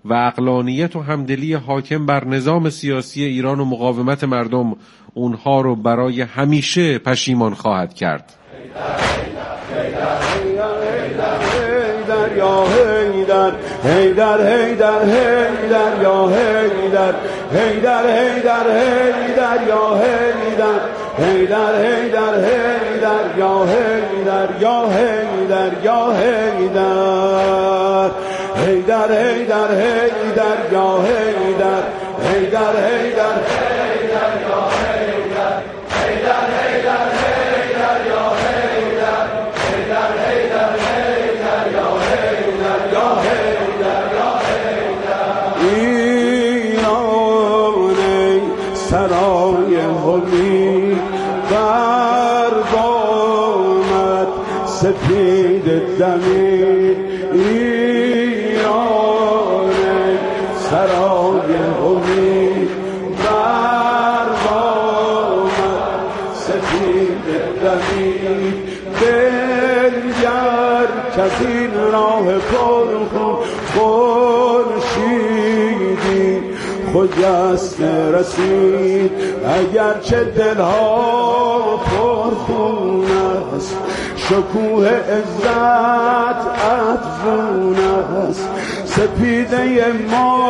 و عقلانیت و همدلی حاکم بر نظام سیاسی ایران و مقاومت مردم اونها رو برای همیشه پشیمان خواهد کرد. یا حیدر حیدر حیدر حیدر یا حیدر حیدر حیدر حیدر یا حیدر حیدر حیدر حیدر یا حیدر یا حیدر یا حیدر حیدر حیدر حیدر یا حیدر حیدر حیدر حیدر یا حیدر حیدر حیدر حیدر یا حیدر حیدر حیدر حیدر یا حیدر یا حیدر یا حیدر ایران سرای امید بر بامت سپید دمید ایران سرای امید بر بامت سپید دمید بنگر کزین راه پرخون خورشیدی خجسته رسید اگرچه دلها پرخون است شکوه عزت افزون است سپیده ما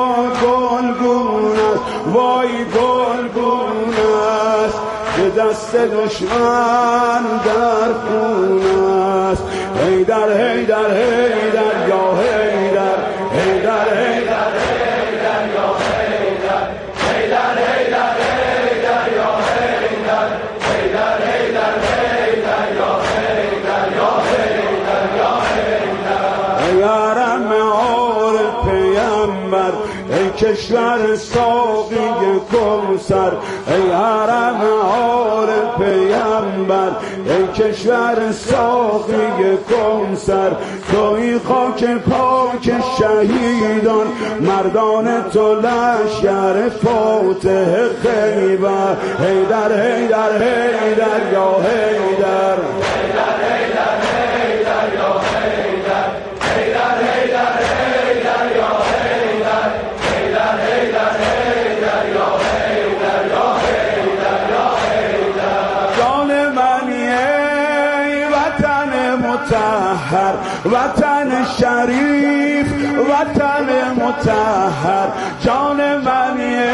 گلگون است وای گلگون است به دست دشمن در خون است حیدر حیدر حیدر یا حیدر حیدر حیدر حیدر یا حیدر حیدر حیدر حیدر یا حیدر حیدر حیدر حیدر یا حیدر یا حیدر یا حیدر یا رحم آل پیامبر ای کشور ساقی کوثر ای حرم آل پیامبر ای کشور ساقی کوثر توی خاک پاک شهیدان مردان تو لشکر فاتح خیبر حیدر حیدر حیدر یا حیدر حیدر حیدر حیدر یا حیدر حیدر حیدر حیدر یا حیدر حیدر حیدر حیدر یا حیدر یا حیدر یا حیدر جان منی ای وطن مطهر وطن شریف وطن مطهر جان منی ای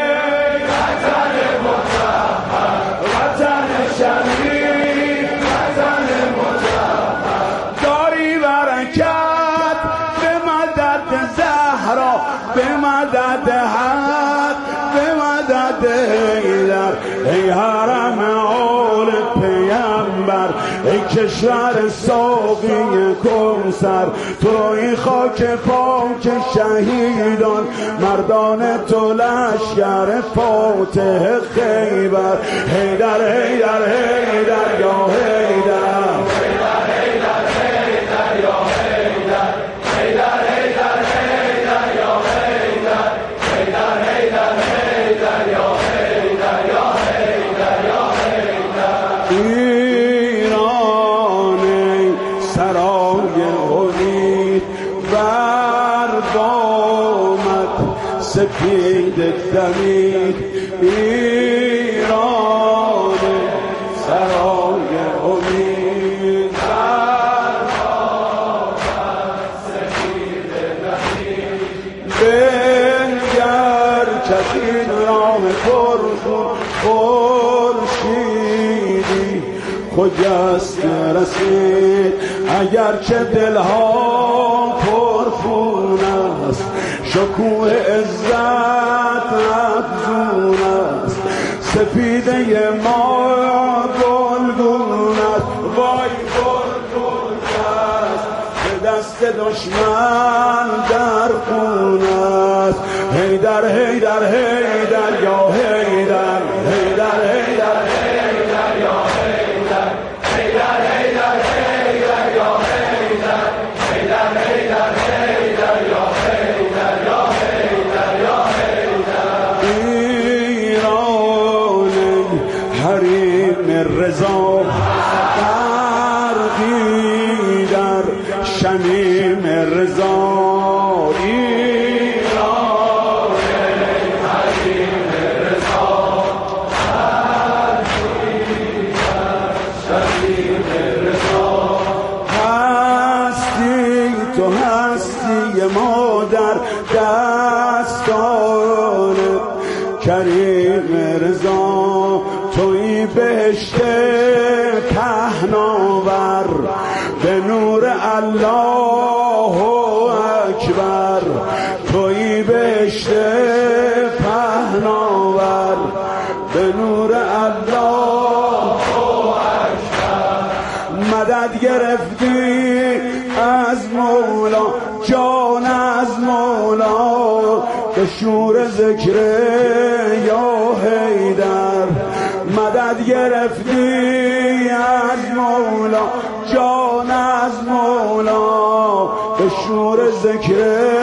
وطن مطهر وطن شریف وطن مطهر داری برکت به مدد زهرا به مدد حق به مدد حیدر ای حرم آل پیامبر ای کشور ساقی کوثر توی خاک پاک شهیدان مردان تو لشکر فاتح خیبر حیدر حیدر حیدر یا حیدر حیدر حیدر حیدر یا حیدر حیدر حیدر حیدر یا حیدر حیدر حیدر حیدر یا حیدر یا حیدر یا حیدر ایران سرای امید بر بامت سپید دمید ایران سرای امید بر بامت سپید دمید بنگر کزین راه پرخون خورشیدی خجسته رسید اگرچه دلها پرخون است شکوه عزت افزون است سپیده ما گلگون است وای گلگون است به دست دشمن در خون است حیدر حیدر حیدر یا حیدر حیدر حیدر حیدر یا حیدر حیدر حیدر حیدر یا حیدر حیدر حیدر حیدر یا حیدر یا حیدر یا حیدر ایران حریم رضا غرقی در شمیم رضا سنگ ما در دستان کریم رضا توی بهشت پهناور به نور الله اکبر توی بهشت پهناور به نور الله اکبر مدد گرفتی از مولا جان از مولا به شور ذکر یا حیدر مدد گرفتی از مولا جان از مولا به شور ذکر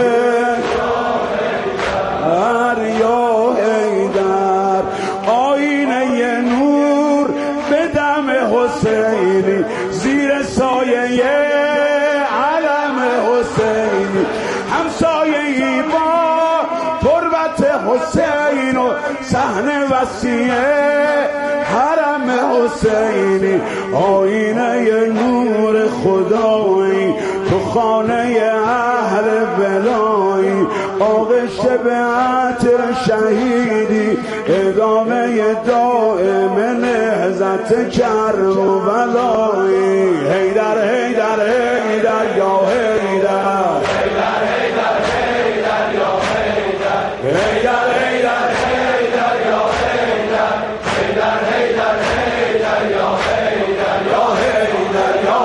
یا حیدر آینه نور به دم حسینی زیر سایه علم حسینی همسایه‌ای با تربت حسین و صحن وسیع حرم حسینی آینه نور خدایی تو خانه اهل بلایی آغشت به عطر شهیدی ادامه دائم نهضت کرم و ولایی حیدر حیدر حیدر یا حیدر حیدر حیدر حیدر یا حیدر حیدر حیدر حیدر یا حیدر حیدر حیدر حیدر یا حیدر یا حیدر یا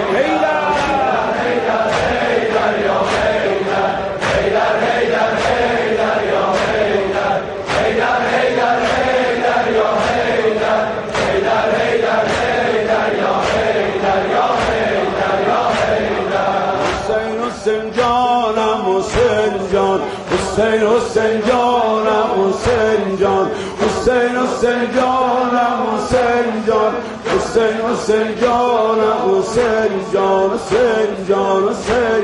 حسین حسین جانم حسین جان حسین حسین جانم حسین جان حسین حسین جانم حسین جان حسین جان حسین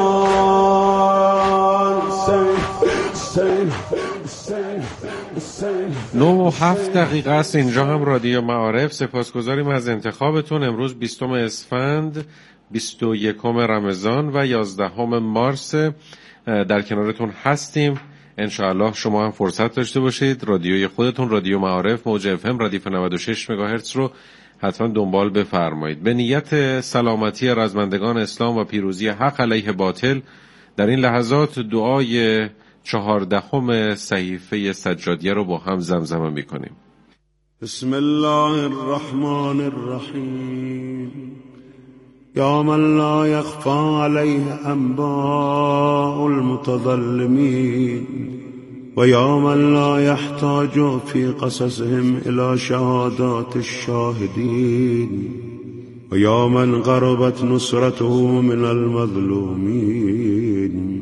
جان حسین حسین حسین 9:07 است. اینجا هم رادیو معارف. سپاسگزاریم از انتخابتون. امروز 20 اسفند، 21 رمضان و 11 مارس در کنارتون هستیم. انشاءالله شما هم فرصت داشته باشید رادیوی خودتون، رادیو معارف، موج اف ام، ردیف 96 مگاهرتز رو حتما دنبال بفرمایید. به نیت سلامتی رزمندگان اسلام و پیروزی حق علیه باطل در این لحظات دعای 14 صحیفه سجادیه رو با هم زمزمه میکنیم. بسم الله الرحمن الرحیم. یا من لا یخفى علیه انباء المتظلمین و یا من لا یحتاج فی قصصهم الى شهادات الشاهدین و یا من قربت نصرته من المظلومین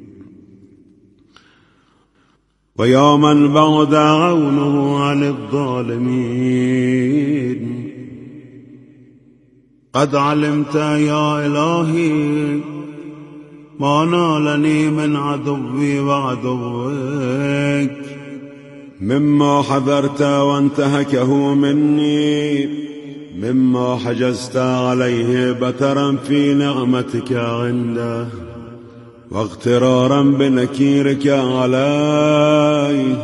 و یا من بعد عونه عن الظالمین. قد علمت یا الهی ما نالنی من عدوی و عدوک مما حذرت وانتهكه مني مما حجزت عليه بترا في نعمتك عنده واغترارا بنكيرك عليه.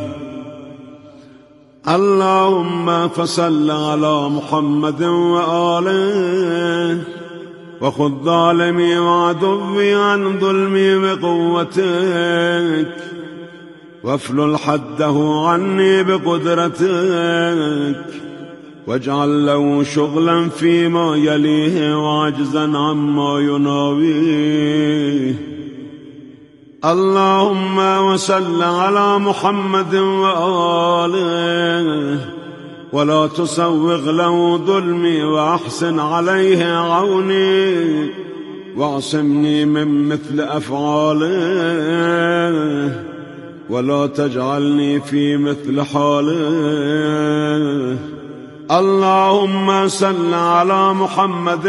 اللهم فصل على محمد وآله وخذ ظالمي وعدوي عن ظلمي بقوتك وافلل حده عني بقدرتك واجعل له شغلا فيما يليه وعجزا عما يناويه. اللهم وصل على محمد وآله ولا تسوغ له ظلمي وأحسن عليه عوني واعصمني من مثل أفعاله ولا تجعلني في مثل حاله. اللهم صل على محمد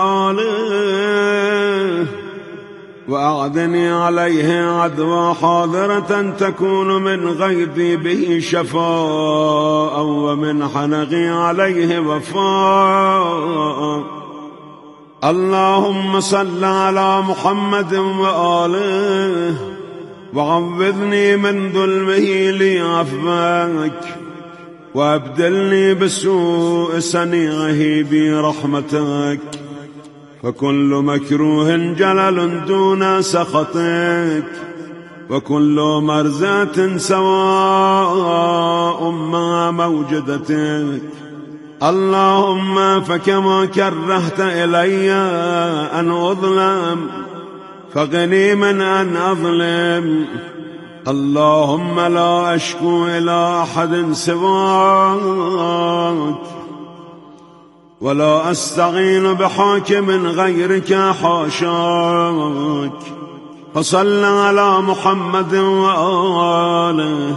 وآله وأعدني عليه عدوى حاضرة تكون من غيظي به شفاء ومن حنقي عليه وفاء اللهم صل على محمد وآله وعوذني من ظلمه لعفوك وابدلني بسوء صنيعه برحمتك فكل مكروه جلل دون سخطك وكل مرزات سواء مع موجدتك. اللهم فكما كرهت إلي أن أظلم فغني من أن أظلم. اللهم لا أشكو إلى أحد سواك ولا أستعين بحاكم غيرك حاشاك. فصل على محمد وآله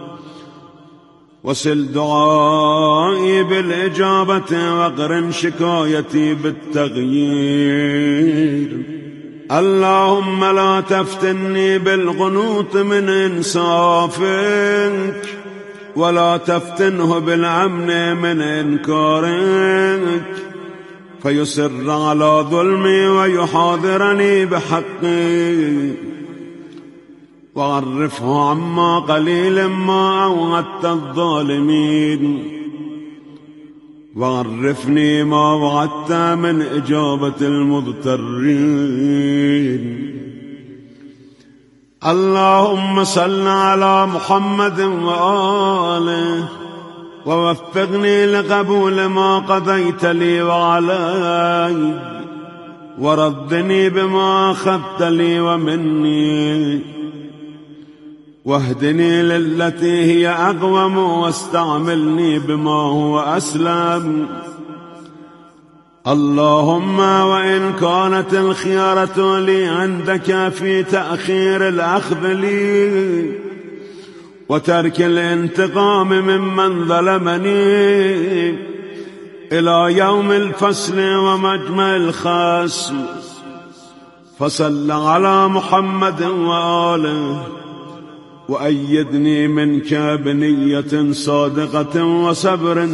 وسل دعائي بالإجابة واقرن شكايتي بالتغيير. اللهم لا تفتني بالقنوط من إنصافك ولا تفتنه بالأمن من إنكارك فيسر على ظلمي ويحاضرني بحقي وعرفه عما قليل ما أوعدت الظالمين وعرفني ما وعدت من إجابة المضطرين. اللهم صل على محمد وآله ووفقني لقبول ما قضيت لي وعلي وردني بما أخذت لي ومني واهدني للتي هي أقوم واستعملني بما هو أسلم. اللهم وإن كانت الخيارة لي عندك في تأخير الأخذ لي وترك الانتقام ممن ظلمني إلى يوم الفصل ومجمع الخصم فصل على محمد وآله وأيدني منك بنية صادقة وصبر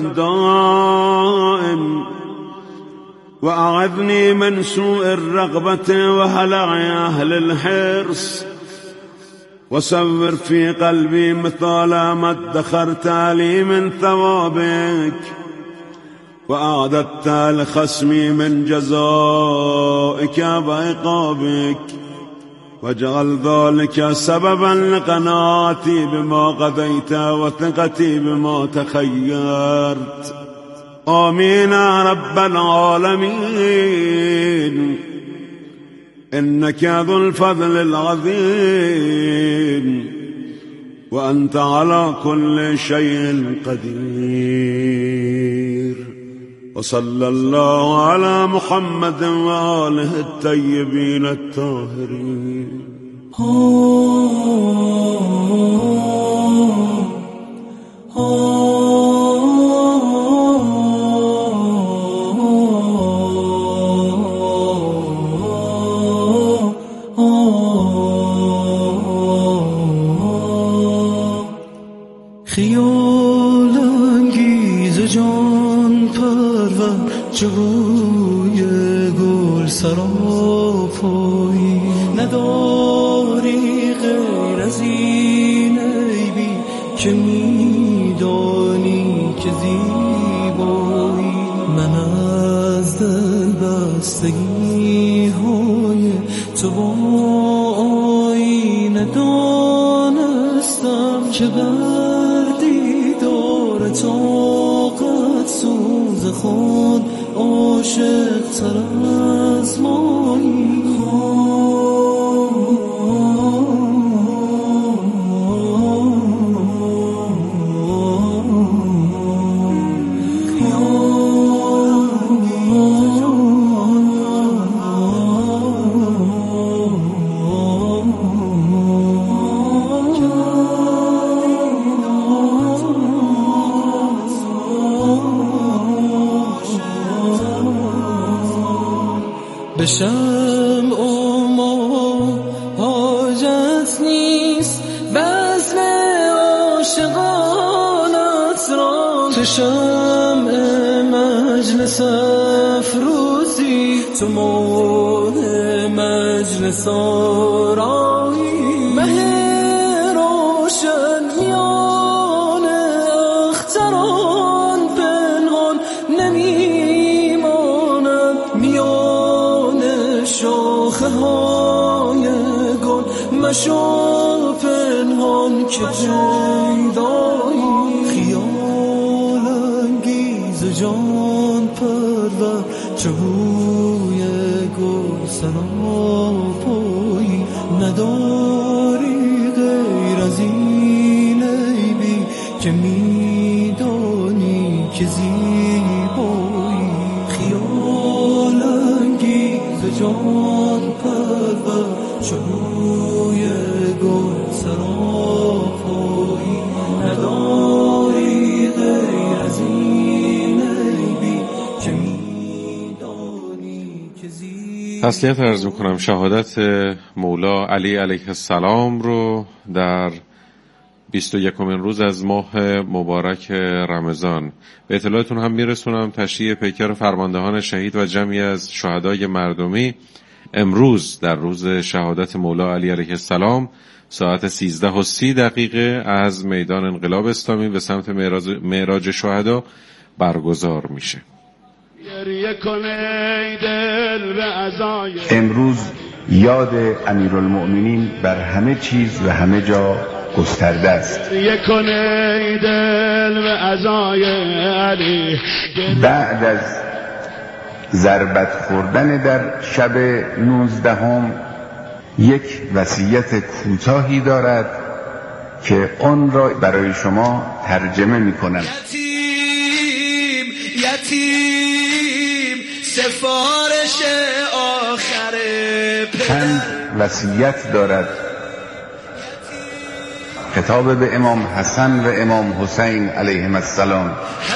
دائم وأعذني من سوء الرغبة وهلع أهل الحرص وصور في قلبي مثال ما ادخرت لي من ثوابك وأعددت لخصمي من جزائك وعقابك واجعل ذلك سببا لقناعتي بما قضيت وثقتي بما تخيرت. آمين يا رب العالمين إنك ذو الفضل العظيم وأنت على كل شيء قدير. وصلى الله على محمد وآله الطيبين الطاهرين. خیال انگیز جان پرور جوی گل سراپایی نداری غیر از این عیبی که میدانی که زیبایی. من از دل بستگی های تو با آینه دانستم که طاقت سوز خود عاشق تر از مایی. بشم ما حاجت نیست بزم عاشقانت را، تو شمع مجلس افروزی تو ماه مجلس آرایی مه روشن میان اختران پنهان نمیماند میان شاخه های گل مشو پنهان که پیدایی خیال انگیز جان پرور چهوی گل سراپایی نداری غیر از این عیبی که میدانی که زیبایی خیال انگیز جان پرور چهوی گل سراپایی نداری غیر از این عیبی که میدانی که زیبایی. تسلیت عرض میکنم. شهادت مولا علی علیه السلام رو در 21مین روز از ماه مبارک رمضان به اطلاعتون هم میرسونم. تشییع پیکر فرماندهان شهید و جمعی از شهدای مردمی امروز در روز شهادت مولا علی علیه السلام ساعت 13:30 از میدان انقلاب اسلامی به سمت معراج شهدا برگزار میشه. امروز یاد امیرالمؤمنین بر همه چیز و همه جا گسترده است. بعد از ضربت خوردن در شب 19 یک وصیت کوتاهی دارد که آن را برای شما ترجمه می‌کنم. یتیم سفارش آخر چند وصیت دارد. خطاب به امام حسن و امام حسین علیهم السلام.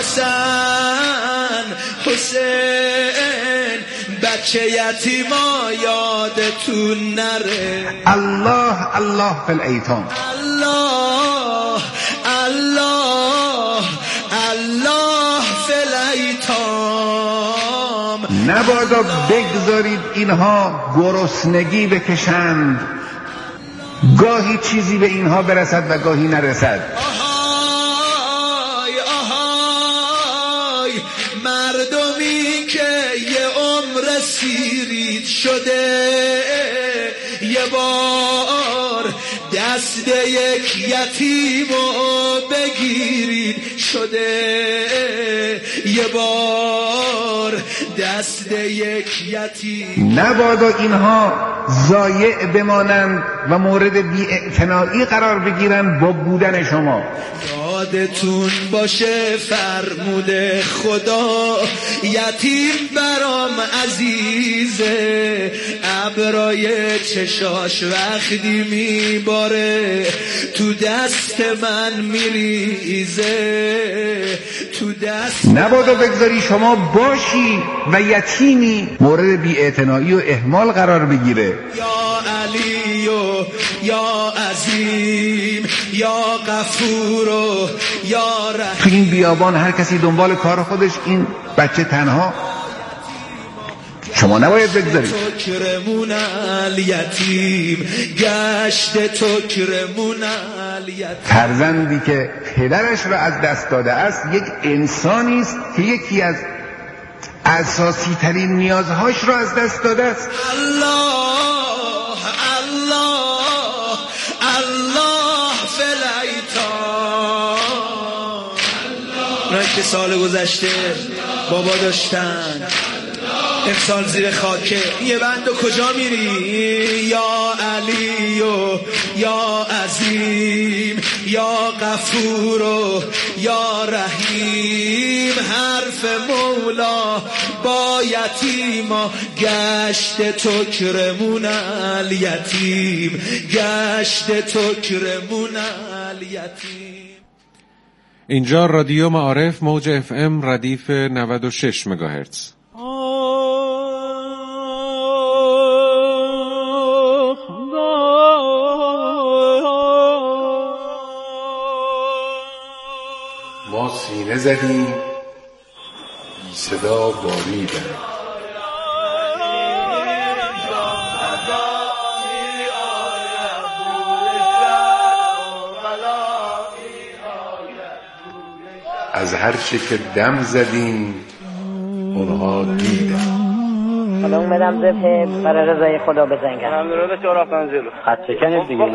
حسن حسین بچه یتیما یادتون نره. الله الله فی الایتام. الله الله الله فی الایتام. نبادا بگذارید اینها گرسنگی بکشند، گاهی چیزی به اینها برسد و گاهی نرسد. آهای آهای مردمی که یه عمر سیرید شده، یه بار دست یک یتیمو بگیرید شده، یه بار دست یک یتیم. نبادا اینها ضایع بمانند و مورد بی‌اعتنایی قرار بگیرند با بودن شما. یادتون باشه فرموده خدا، یتیم برام عزیزه، ابرای چشاش وقتی میباره تو دست من میریزه، تو دست. نبادا بگذاری شما باشی و یتیمی مورد بی‌اعتنایی و اهمال قرار بگیره. یا علی و یا عظیم یا غفور و یا رحیم. تو این بیابان هر کسی دنبال کار خودش، این بچه تنها. شما نباید بگذارید. تکرمون الیتیم گشت تکرمون الیتیم. فرزندی که پدرش را از دست داده است یک انسانی است که یکی از اساسی ترین نیازهاش را از دست داده است. الله الله الله فی الایتام. اونایی که سال گذشته بابا داشتن امسال زیر خاکه، یه بندو کجا میری؟ یا علی و یا عظیم یا غفور و یا رحیم. حرف مولا با یتیما گشت تکرمون الیتیم گشت تکرمون الیتیم. اینجا رادیو معارف موج FM ردیف 96 مگاهرتز. ما سینه زدیم صدا باریدن. از هر چه که دم زدیم اونها دیدن. حالا اومدم زبه برای رضای خدا بزنگم. همدارد چه رفتن جلو خط شکنید دیگه.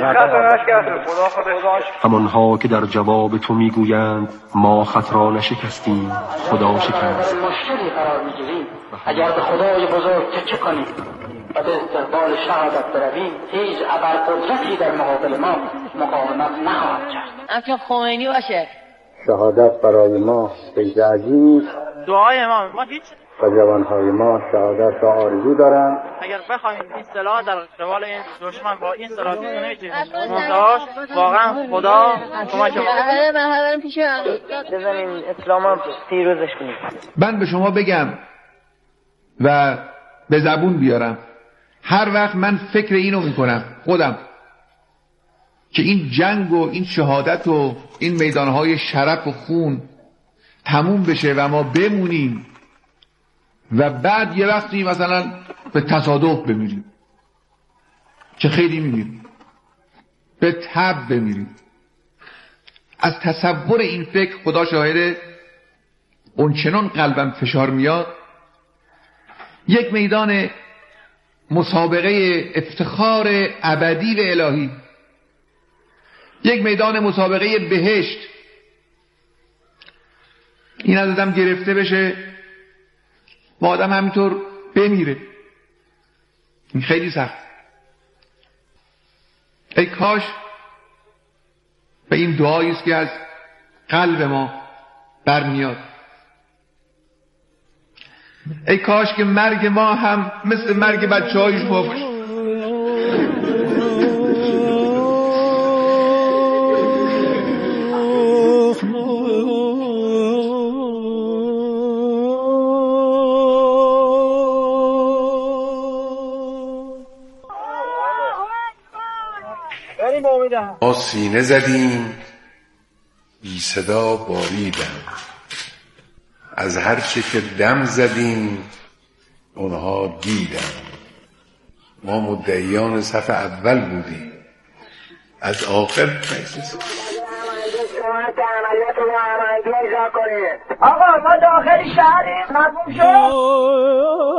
همانها که در جواب تو میگویند ما خط را نشکستیم خدا شکست. مشکلی قرار میگیریم اگر به خدای بزرگ چه کنیم و به استقبال شهادت برویم هیچ ابرقدرتی در مقابل ما مقاومت نخواهد کرد. همچون خمینی باشه. شهادت برای ما فیض عظیمی است. دعای ما هیچ و جوانهای ما شهادت را آرزو دارند. اگر بخوایم این سلاح در قبال این دشمن با این سلاح نمیتونیم منتهاش واقعا خدا کمک کنه. من پیش بزنیم اسلام پیروزش کنیم. من به شما بگم و به زبون بیارم، هر وقت من فکر اینو میکنم خودم که این جنگ و این شهادت و این میدانهای شرف و خون تموم بشه و ما بمونیم و بعد یه وقتی مثلا به تصادف بمیریم که خیلی میمیریم، به تب بمیریم، از تصور این فکر خدا شاهده اونچنان قلبم فشار میاد. یک میدان مسابقه افتخار ابدی و الهی، یک میدان مسابقه بهشت، این از آدم گرفته بشه و آدم همینطور بمیره، این خیلی سخت. ای کاش به این دعایی است که از قلب ما برمیاد، ای کاش که مرگ ما هم مثل مرگ بچه‌های شما باشه. ما سینه زدیم بی صدا باریدن، از هر چه که دم زدیم اونها دیدن. ما مدعیان صف اول بودیم، از آخر نشستیم. آقا ما داخل شهریم، مفهوم شد؟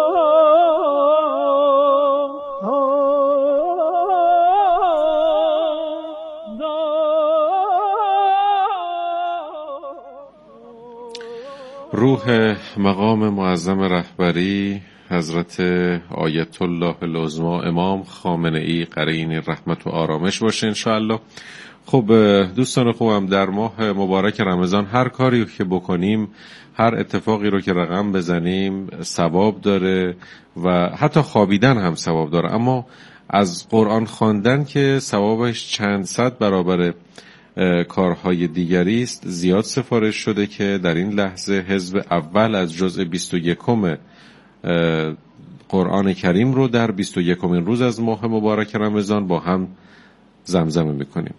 روح مقام معظم رهبری حضرت آیت الله العظمی امام خامنه ای قرین رحمت و آرامش باشه انشاءالله. خب دوستان خوبم، در ماه مبارک رمضان هر کاری که بکنیم، هر اتفاقی رو که رقم بزنیم ثواب داره و حتی خوابیدن هم ثواب داره، اما از قرآن خواندن که ثوابش چند صد برابر کارهای دیگری است زیاد سفارش شده که در این لحظه حزب اول از جزء 21 قرآن کریم رو در 21مین روز از ماه مبارک رمضان با هم زمزمه میکنیم.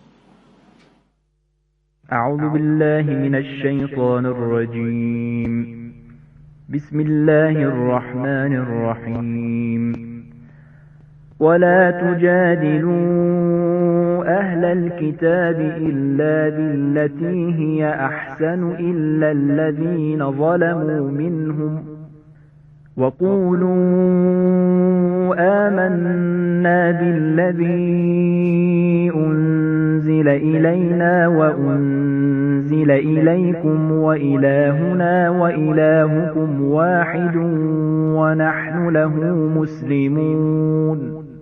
اعوذ بالله من الشیطان الرجیم بسم الله الرحمن الرحیم ولا تجادلوا أهل الكتاب إلا بالتي هي أحسن إلا الذين ظلموا منهم وقولوا آمنا بالذي أنزل إلينا وأنزل إليكم وإلهنا وإلهكم واحد ونحن له مسلمون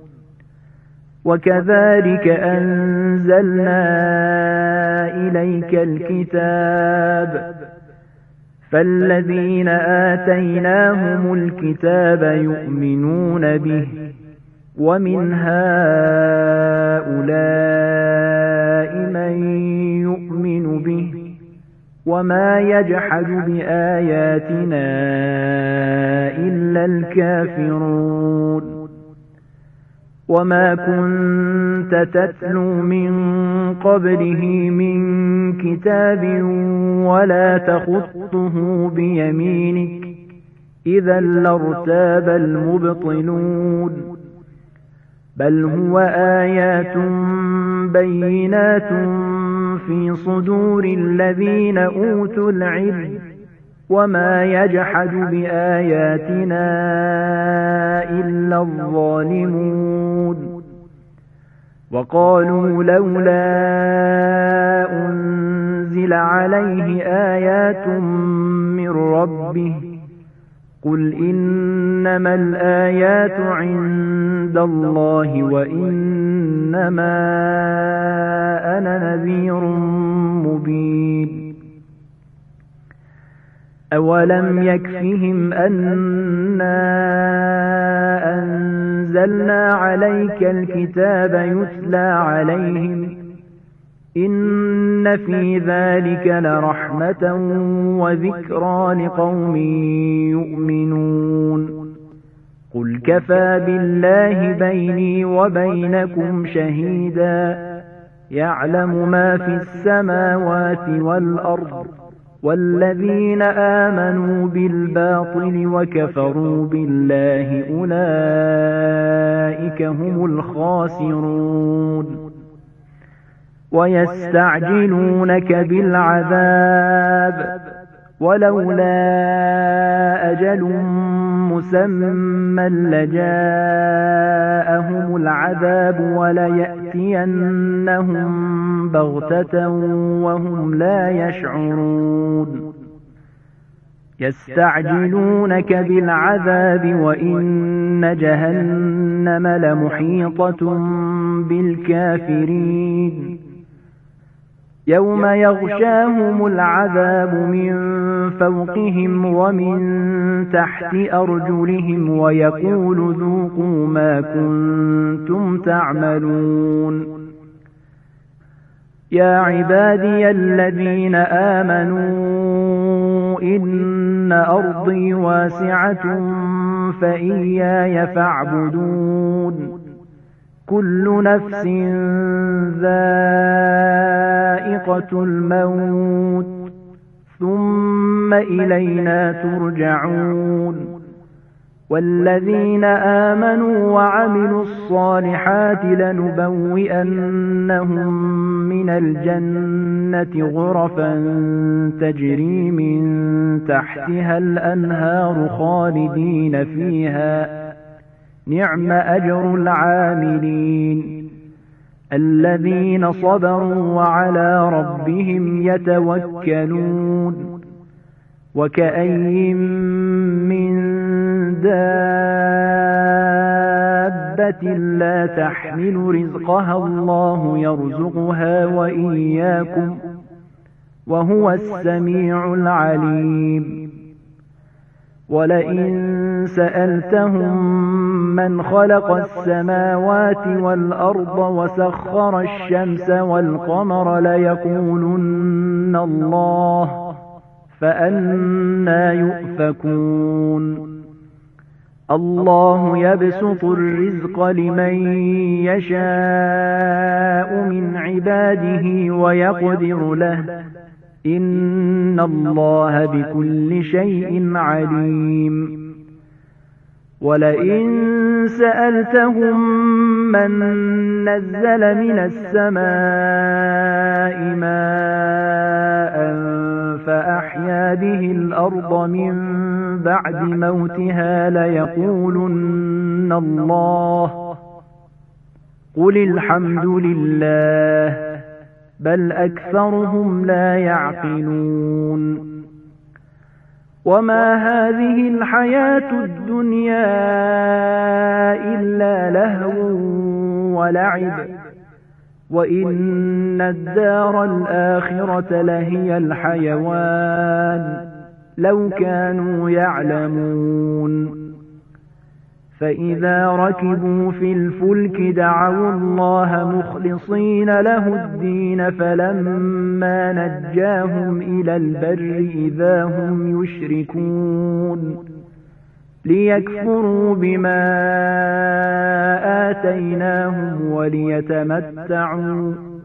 وكذلك أنزلنا إليك الكتاب فالذين آتيناهم الكتاب يؤمنون به ومن هؤلاء من يؤمن به وما يجحد بآياتنا إلا الكافرون وما كنت تتلو من قبله من كتاب ولا تخطه بيمينك إذا لارتاب المبطلون بل هو آيات بينات في صدور الذين أوتوا العلم وما يجحد بآياتنا إلا الظالمون وقالوا لولا أنزل عليه آيات من ربه قل إنما الآيات عند الله وإنما أنا نذير مبين أولم يكفهم أنا أنزلنا عليك الكتاب يتلى عليهم إن في ذلك لرحمة وذكرى لقوم يؤمنون قل كفى بالله بيني وبينكم شهيدا يعلم ما في السماوات والأرض والذين آمنوا بالباطل وكفروا بالله أولئك هم الخاسرون ويستعجلونك بالعذاب ولولا أجل مسمى لجاءهم العذاب وليأتينهم بغتة وهم لا يشعرون يستعجلونك بالعذاب وإن جهنم لمحيطة بالكافرين يوم يغشاهم العذاب من فوقهم ومن تحت أرجلهم ويقول ذوقوا ما كنتم تعملون يا عبادي الذين آمنوا إن أرضي واسعة فإياي فاعبدون كل نفس ذائقة الموت ثم إلينا ترجعون والذين آمنوا وعملوا الصالحات لنبوئنهم من الجنة غرفا تجري من تحتها الأنهار خالدين فيها نعم أجر العاملين الذين صبروا وعلى ربهم يتوكلون وكأين من دابة لا تحمل رزقها الله يرزقها وإياكم وهو السميع العليم ولئن سألتهم من خلق السماوات والأرض وسخر الشمس والقمر ليقولن الله فأنى يؤفكون الله يبسط الرزق لمن يشاء من عباده ويقدر له إن الله بكل شيء عليم ولئن سألتهم من نزل من السماء ماء فأحيا به الأرض من بعد موتها ليقولن الله قل الحمد لله بل أكثرهم لا يعقلون وما هذه الحياة الدنيا إلا لهو ولعب وإن الدار الآخرة لهي الحيوان لو كانوا يعلمون فإذا ركبوا في الفلك دعوا الله مخلصين له الدين فلما نجاهم إلى البر إذا هم يشركون ليكفروا بما آتيناهم وليتمتعوا